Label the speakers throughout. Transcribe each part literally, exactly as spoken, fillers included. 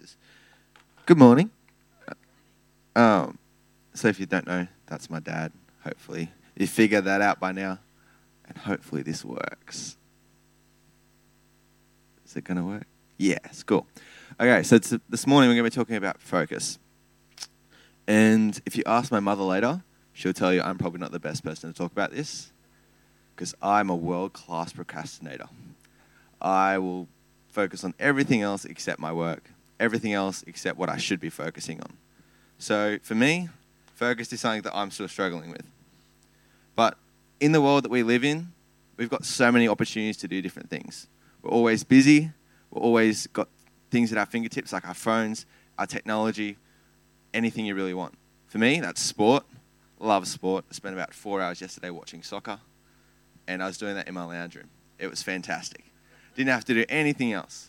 Speaker 1: Jesus. Good morning. Um, so if you don't know, that's my dad. Hopefully you figured that out by now. And hopefully this works. Is it going to work? Yes, cool. Okay, so it's, this morning we're going to be talking about focus. And if you ask my mother later, she'll tell you I'm probably not the best person to talk about this because I'm a world-class procrastinator. I will focus on everything else except my work, everything else except what I should be focusing on. So for me, focus is something that I'm still struggling with. But in the world that we live in, we've got so many opportunities to do different things. We're always busy. We're always got things at our fingertips, like our phones, our technology, anything you really want. For me, that's sport. Love sport. I spent about four hours yesterday watching soccer, and I was doing that in my lounge room. It was fantastic. Didn't have to do anything else.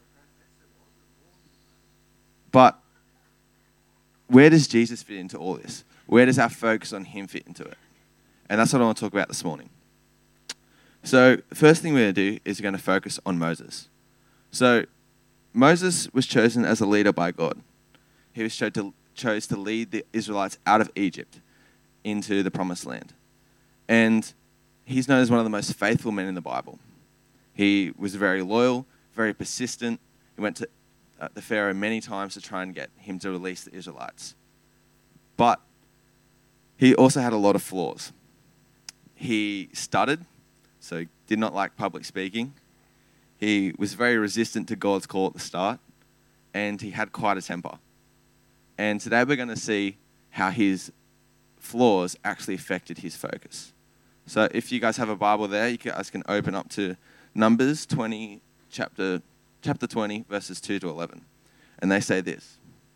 Speaker 1: But where does Jesus fit into all this? Where does our focus on him fit into it? And that's what I want to talk about this morning. So the first thing we're going to do is we're going to focus on Moses. So Moses was chosen as a leader by God. He was chose to, chose to lead the Israelites out of Egypt into the promised land. And he's known as one of the most faithful men in the Bible. He was very loyal, very persistent. He went to uh, the Pharaoh many times to try and get him to release the Israelites. But he also had a lot of flaws. He stuttered, so he did not like public speaking. He was very resistant to God's call at the start, and he had quite a temper. And today we're going to see how his flaws actually affected his focus. So if you guys have a Bible there, you guys can open up to Numbers twenty, chapter chapter twenty, verses two to eleven. And they say this.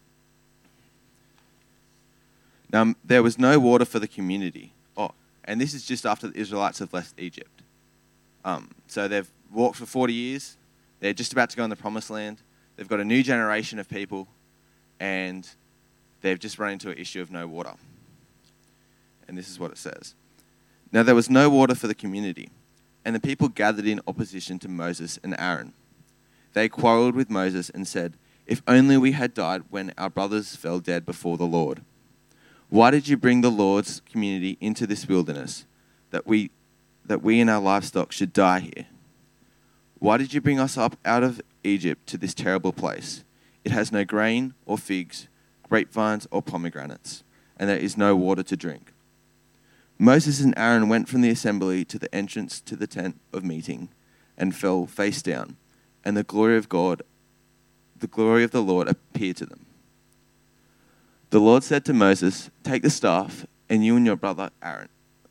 Speaker 1: Now, there was no water for the community. Oh, and this is just after the Israelites have left Egypt. Um, so they've walked for forty years. They're just about to go in the promised land. They've got a new generation of people, and they've just run into an issue of no water. And this is what it says. Now, there was no water for the community, and the people gathered in opposition to Moses and Aaron. They quarreled with Moses and said, "If only we had died when our brothers fell dead before the Lord. Why did you bring the Lord's community into this wilderness, that we that we and our livestock should die here? Why did you bring us up out of Egypt to this terrible place? It has no grain or figs, grapevines or pomegranates, and there is no water to drink." Moses and Aaron went from the assembly to the entrance to the tent of meeting and fell face down, and the glory of God, the glory of the Lord appeared to them. The Lord said to Moses, "Take the staff, and you and your brother Aaron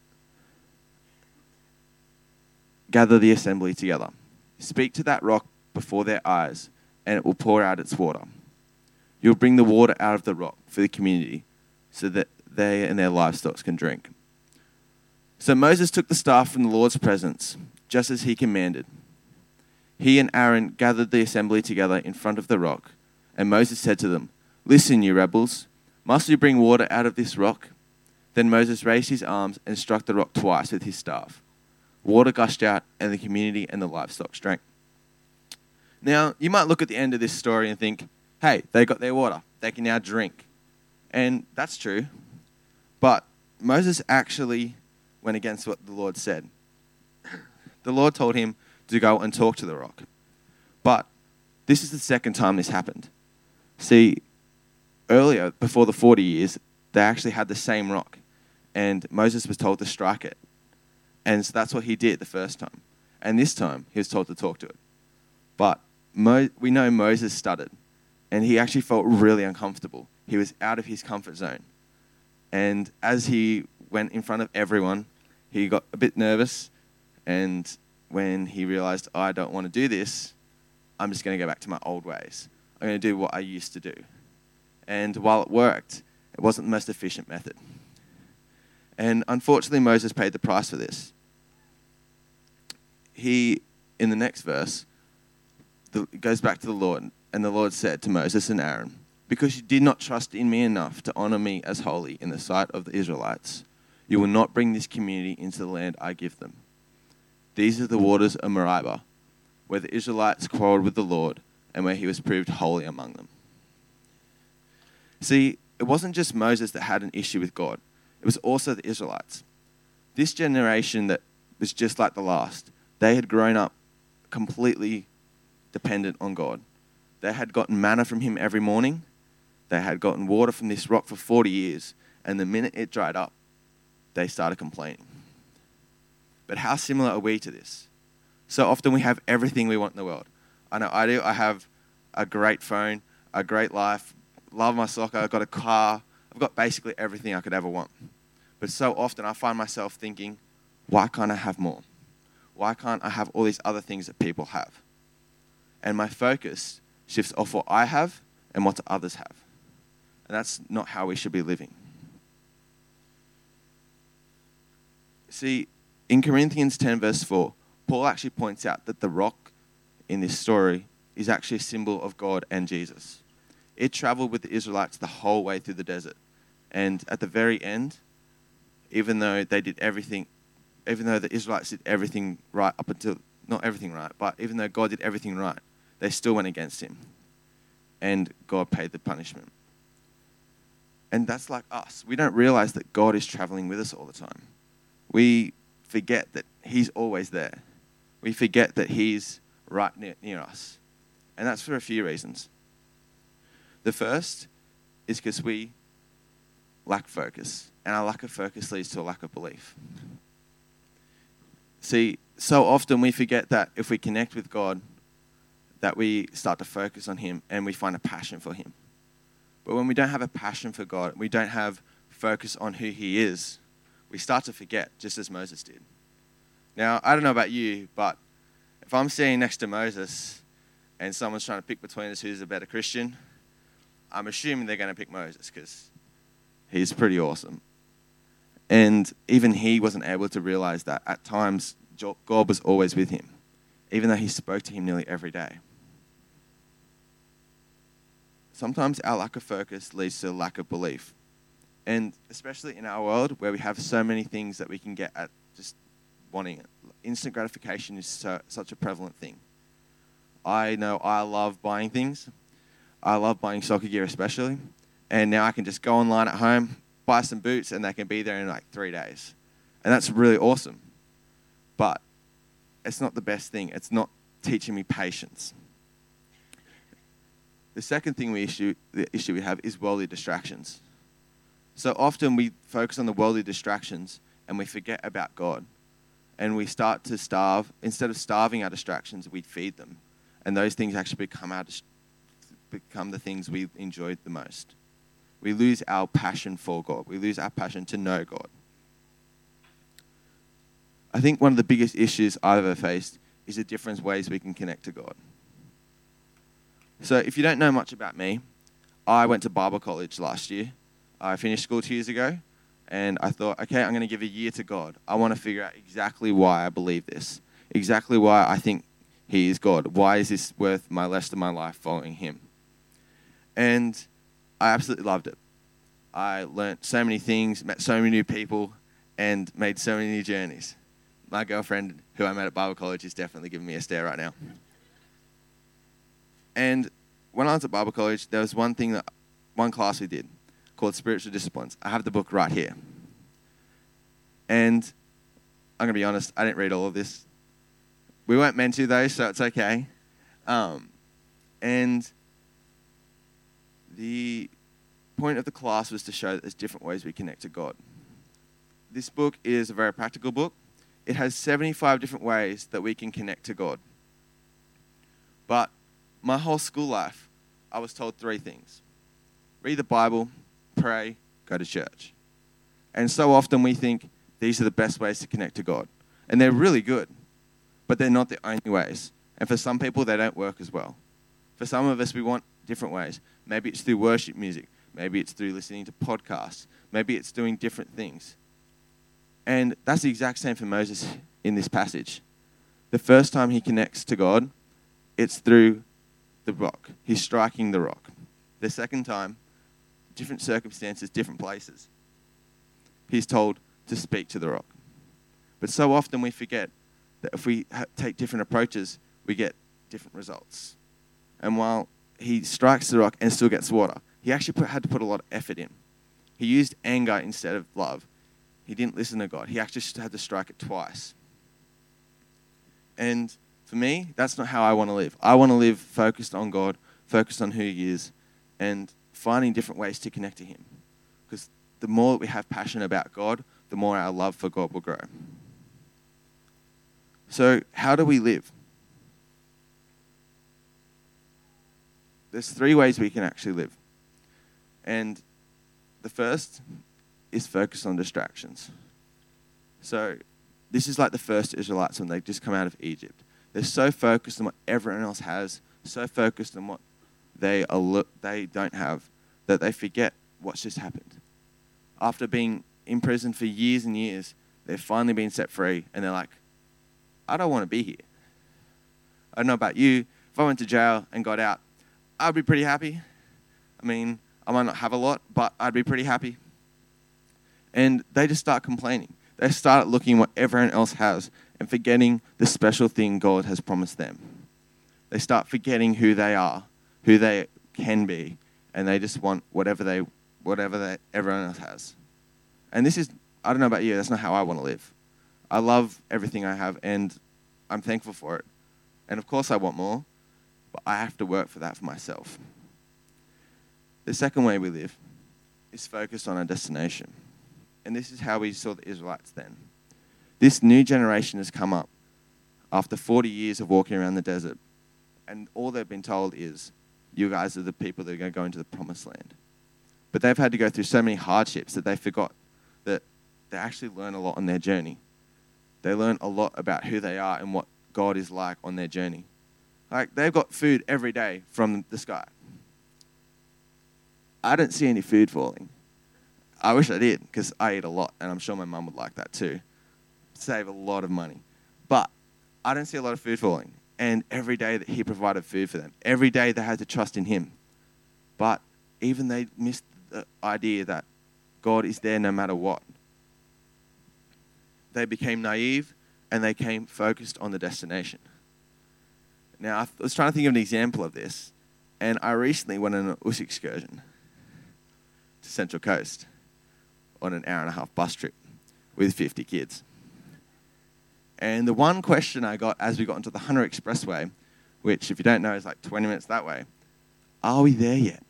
Speaker 1: gather the assembly together. Speak to that rock before their eyes, and it will pour out its water. You'll bring the water out of the rock for the community, so that they and their livestock can drink." So Moses took the staff from the Lord's presence, just as he commanded. He and Aaron gathered the assembly together in front of the rock, and Moses said to them, "Listen, you rebels, must you bring water out of this rock?" Then Moses raised his arms and struck the rock twice with his staff. Water gushed out, and the community and the livestock drank. Now, you might look at the end of this story and think, hey, they got their water. They can now drink. And that's true. But Moses actually went against what the Lord said. The Lord told him to go and talk to the rock. But this is the second time this happened. See, earlier, before the forty years, they actually had the same rock, and Moses was told to strike it. And so that's what he did the first time. And this time, he was told to talk to it. But Mo- we know Moses stuttered, and he actually felt really uncomfortable. He was out of his comfort zone. And as he went in front of everyone, he got a bit nervous, and when he realized, oh, I don't want to do this, I'm just going to go back to my old ways. I'm going to do what I used to do. And while it worked, it wasn't the most efficient method. And unfortunately, Moses paid the price for this. He, in the next verse, the, goes back to the Lord, and the Lord said to Moses and Aaron, "Because you did not trust in me enough to honor me as holy in the sight of the Israelites, you will not bring this community into the land I give them. These are the waters of Meribah, where the Israelites quarreled with the Lord, and where he was proved holy among them." See, it wasn't just Moses that had an issue with God. It was also the Israelites. This generation that was just like the last, they had grown up completely dependent on God. They had gotten manna from him every morning. They had gotten water from this rock for forty years. And the minute it dried up, they started complaining. But how similar are we to this? So often we have everything we want in the world. I know I do. I have a great phone, a great life, love my soccer, I've got a car. I've got basically everything I could ever want. But so often I find myself thinking, why can't I have more? Why can't I have all these other things that people have? And my focus shifts off what I have and what others have. And that's not how we should be living. See, in Corinthians ten verse four, Paul actually points out that the rock in this story is actually a symbol of God and Jesus. It traveled with the Israelites the whole way through the desert. And at the very end, even though they did everything, even though the Israelites did everything right up until, not everything right, but even though God did everything right, they still went against him. And God paid the punishment. And that's like us. We don't realize that God is traveling with us all the time. We forget that he's always there. We forget that he's right near, near us. And that's for a few reasons. The first is because we lack focus. And our lack of focus leads to a lack of belief. See, so often we forget that if we connect with God, that we start to focus on him and we find a passion for him. But when we don't have a passion for God, we don't have focus on who he is, we start to forget, just as Moses did. Now, I don't know about you, but if I'm sitting next to Moses and someone's trying to pick between us who's a better Christian, I'm assuming they're going to pick Moses because he's pretty awesome. And even he wasn't able to realize that at times God was always with him, even though he spoke to him nearly every day. Sometimes our lack of focus leads to a lack of belief. And especially in our world where we have so many things that we can get at just wanting it. Instant gratification is so, such a prevalent thing. I know I love buying things. I love buying soccer gear especially. And now I can just go online at home, buy some boots, and they can be there in like three days. And that's really awesome. But it's not the best thing. It's not teaching me patience. The second thing we issue, the issue we have is worldly distractions. So often we focus on the worldly distractions and we forget about God. And we start to starve. Instead of starving our distractions, we feed them. And those things actually become, our, become the things we enjoy the most. We lose our passion for God. We lose our passion to know God. I think one of the biggest issues I've ever faced is the different ways we can connect to God. So if you don't know much about me, I went to Bible college last year. I finished school two years ago, and I thought, okay, I'm going to give a year to God. I want to figure out exactly why I believe this, exactly why I think he is God. Why is this worth my rest of my life following him? And I absolutely loved it. I learnt so many things, met so many new people, and made so many new journeys. My girlfriend, who I met at Bible college, is definitely giving me a stare right now. And when I was at Bible college, there was one thing that, one class we did called Spiritual Disciplines. I have the book right here. And I'm going to be honest, I didn't read all of this. We weren't meant to though, so it's okay. Um, and the point of the class was to show that there's different ways we connect to God. This book is a very practical book. It has seventy-five different ways that we can connect to God. But my whole school life, I was told three things. Read the Bible, pray, go to church. And so often we think these are the best ways to connect to God. And they're really good, but they're not the only ways. And for some people, they don't work as well. For some of us, we want different ways. Maybe it's through worship music. Maybe it's through listening to podcasts. Maybe it's doing different things. And that's the exact same for Moses in this passage. The first time he connects to God, it's through the rock. He's striking the rock. The second time, different circumstances, different places. He's told to speak to the rock. But so often we forget that if we ha- take different approaches, we get different results. And while he strikes the rock and still gets water, he actually put, had to put a lot of effort in. He used anger instead of love. He didn't listen to God. He actually had to strike it twice. And for me, that's not how I want to live. I want to live focused on God, focused on who he is, and finding different ways to connect to him. Because the more that we have passion about God, the more our love for God will grow. So how do we live? There's three ways we can actually live. And the first is focus on distractions. So this is like the first Israelites when they just come out of Egypt. They're so focused on what everyone else has, so focused on what they are lo- they don't have, that they forget what's just happened. After being in prison for years and years, they've finally been set free, and they're like, I don't want to be here. I don't know about you. If I went to jail and got out, I'd be pretty happy. I mean, I might not have a lot, but I'd be pretty happy. And they just start complaining. They start looking at what everyone else has and forgetting the special thing God has promised them. They start forgetting who they are, who they can be, and they just want whatever they, whatever they, everyone else has. And this is, I don't know about you, that's not how I want to live. I love everything I have, and I'm thankful for it. And of course I want more, but I have to work for that for myself. The second way we live is focused on our destination. And this is how we saw the Israelites then. This new generation has come up after forty years of walking around the desert, and all they've been told is, you guys are the people that are going to go into the promised land. But they've had to go through so many hardships that they forgot that they actually learn a lot on their journey. They learn a lot about who they are and what God is like on their journey. Like, they've got food every day from the sky. I don't see any food falling. I wish I did, because I eat a lot, and I'm sure my mum would like that too. Save a lot of money. But I don't see a lot of food falling. And every day that he provided food for them, every day they had to trust in him. But even they missed the idea that God is there no matter what. They became naive, and they came focused on the destination. Now, I was trying to think of an example of this, and I recently went on an U S excursion to Central Coast on an hour and a half bus trip with fifty kids. And the one question I got as we got into the Hunter Expressway, which, if you don't know, is like twenty minutes that way, are we there yet?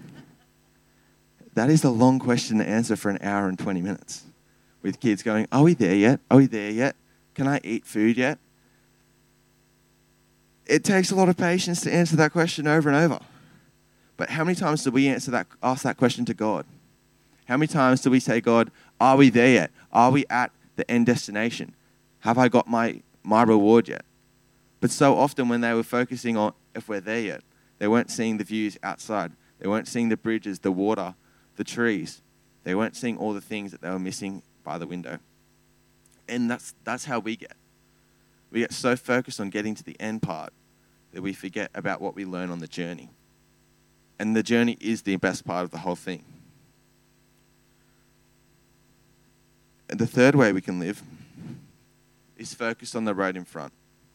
Speaker 1: That is a long question to answer for an hour and twenty minutes, with kids going, are we there yet? Are we there yet? Can I eat food yet? It takes a lot of patience to answer that question over and over. But how many times do we answer that, ask that question to God? How many times do we say, God, are we there yet? Are we at the end destination? Have I got my, my reward yet? But so often when they were focusing on if we're there yet, they weren't seeing the views outside. They weren't seeing the bridges, the water, the trees. They weren't seeing all the things that they were missing by the window. And that's that's how we get. We get so focused on getting to the end part that we forget about what we learn on the journey. And the journey is the best part of the whole thing. And the third way we can live is focused on the road in front.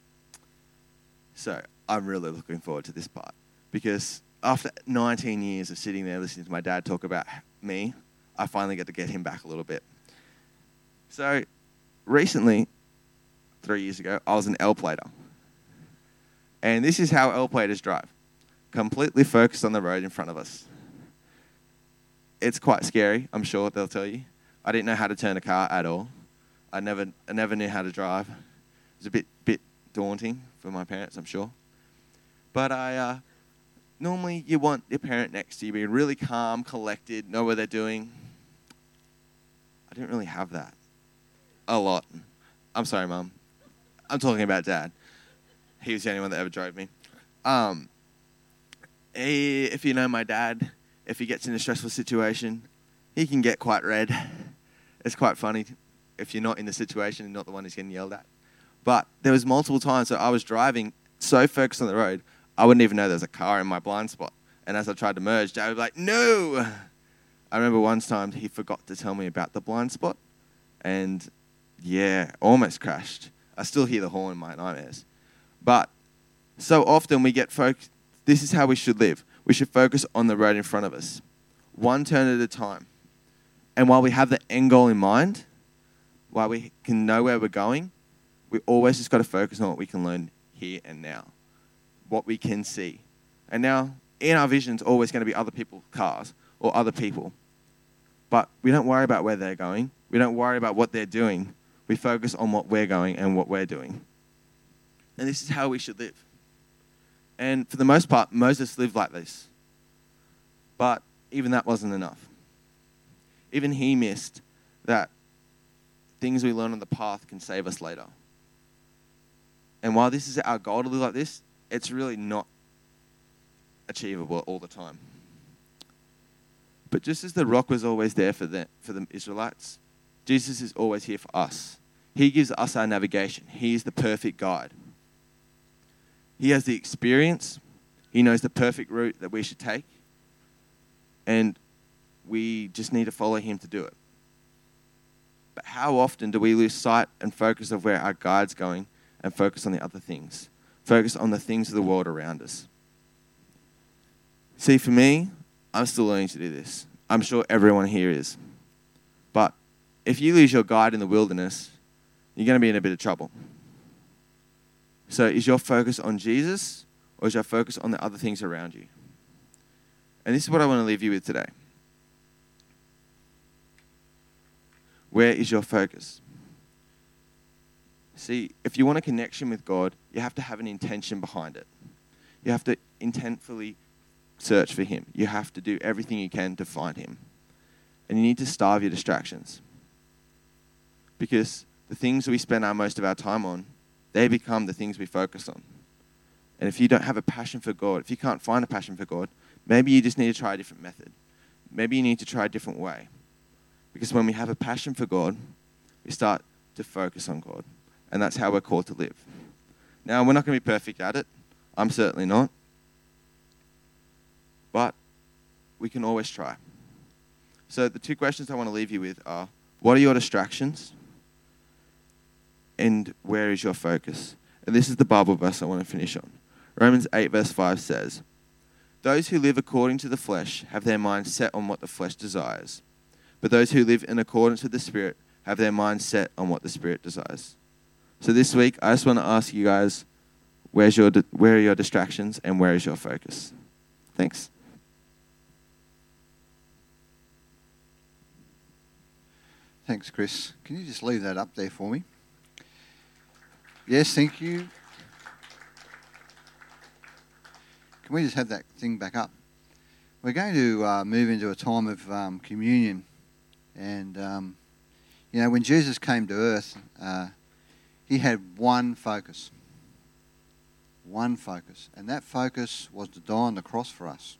Speaker 1: So I'm really looking forward to this part, because after nineteen years of sitting there listening to my dad talk about me, I finally get to get him back a little bit. So recently, three years ago, I was an L-plater. And this is how L-platers drive. Completely focused on the road in front of us. It's quite scary, I'm sure they'll tell you. I didn't know how to turn a car at all. I never I never knew how to drive. It was a bit bit daunting for my parents, I'm sure. But I uh, normally you want your parent next to you, being really calm, collected, know what they're doing. I didn't really have that. A lot. I'm sorry, Mum. I'm talking about Dad. He was the only one that ever drove me. Um, he, if you know my dad, if he gets in a stressful situation, he can get quite red. It's quite funny if you're not in the situation and not the one who's getting yelled at. But there was multiple times that I was driving so focused on the road, I wouldn't even know there was a car in my blind spot. And as I tried to merge, Dad would be like, no! I remember one time he forgot to tell me about the blind spot. And yeah, almost crashed. I still hear the horn in my nightmares. But so often we get focused. This is how we should live. we should focus on the road in front of us, one turn at a time. And while we have the end goal in mind, while we can know where we're going, we always just got to focus on what we can learn here and now, what we can see. And now, in our vision, it's always going to be other people's cars or other people. But we don't worry about where they're going. We don't worry about what they're doing. We focus on what we're going and what we're doing. And this is how we should live. And for the most part, Moses lived like this. But even that wasn't enough. Even he missed that things we learn on the path can save us later. And while this is our goal to live like this, it's really not achievable all the time. But just as the rock was always there for the, for the Israelites, Jesus is always here for us. He gives us our navigation. He is the perfect guide. He has the experience. He knows the perfect route that we should take. And we just need to follow him to do it. But how often do we lose sight and focus of where our guide's going and focus on the other things? Focus on the things of the world around us. See, for me, I'm still learning to do this. I'm sure everyone here is. But if you lose your guide in the wilderness, you're going to be in a bit of trouble. So is your focus on Jesus, or is your focus on the other things around you? And this is what I want to leave you with today. Where is your focus? See, if you want a connection with God, you have to have an intention behind it. You have to intentfully search for him. You have to do everything you can to find him. And you need to starve your distractions. Because the things we spend our most of our time on, they become the things we focus on. And if you don't have a passion for God, if you can't find a passion for God, maybe you just need to try a different method. Maybe you need to try a different way. Because when we have a passion for God, we start to focus on God. And that's how we're called to live. Now, we're not going to be perfect at it. I'm certainly not. But we can always try. So the two questions I want to leave you with are, what are your distractions? And where is your focus? And this is the Bible verse I want to finish on. Romans eight verse five says, those who live according to the flesh have their mind set on what the flesh desires. But those who live in accordance with the Spirit have their mind set on what the Spirit desires. So this week, I just want to ask you guys, where's your where are your distractions and where is your focus? Thanks.
Speaker 2: Thanks, Chris. Can you just leave that up there for me? Yes, thank you. Can we just have that thing back up? We're going to uh, move into a time of um, communion. And, um, you know, when Jesus came to earth, uh, he had one focus. One focus. And that focus was to die on the cross for us.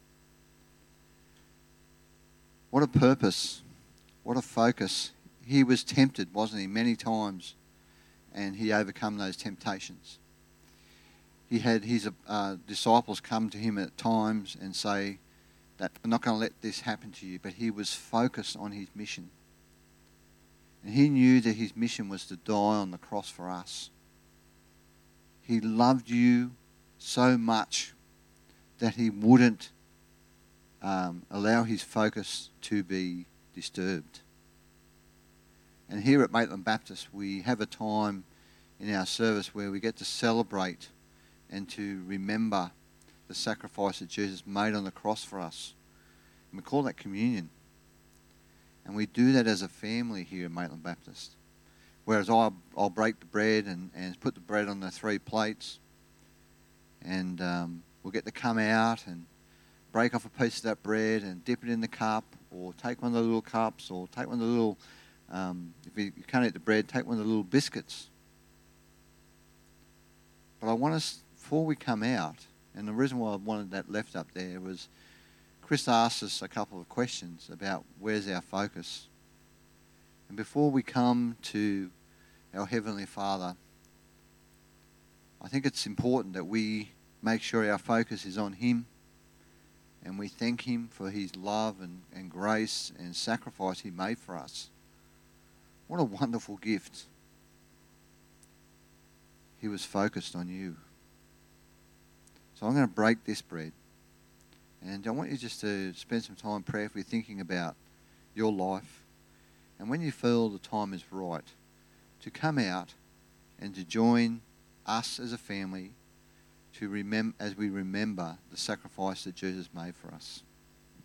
Speaker 2: What a purpose. What a focus. He was tempted, wasn't he, many times. And he overcome those temptations. He had his uh, disciples come to him at times and say that I'm not going to let this happen to you. But he was focused on his mission. And he knew that his mission was to die on the cross for us. He loved you so much that he wouldn't um, allow his focus to be disturbed. And here at Maitland Baptist, we have a time in our service where we get to celebrate and to remember the sacrifice that Jesus made on the cross for us. And we call that communion. And we do that as a family here at Maitland Baptist. Whereas I'll, I'll break the bread and, and put the bread on the three plates. And um, we'll get to come out and break off a piece of that bread and dip it in the cup, or take one of the little cups, or take one of the little... Um, if you, you can't eat the bread, take one of the little biscuits. But I want us, before we come out, and the reason why I wanted that left up there was Chris asked us a couple of questions about where's our focus. And before we come to our Heavenly Father, I think it's important that we make sure our focus is on Him, and we thank Him for His love and, and grace and sacrifice He made for us. What a wonderful gift. He was focused on you. So I'm going to break this bread. And I want you just to spend some time prayerfully thinking about your life. And when you feel the time is right, to come out and to join us as a family to remem- as we remember the sacrifice that Jesus made for us.